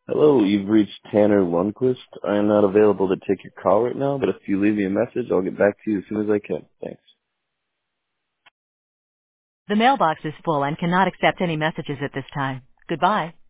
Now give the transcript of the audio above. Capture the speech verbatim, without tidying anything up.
Hello, you've reached Tanner Lundquist. I am not available to take your call right now, but if you leave me a message, I'll get back to you as soon as I can. Thanks. The mailbox is full and cannot accept any messages at this time. Goodbye.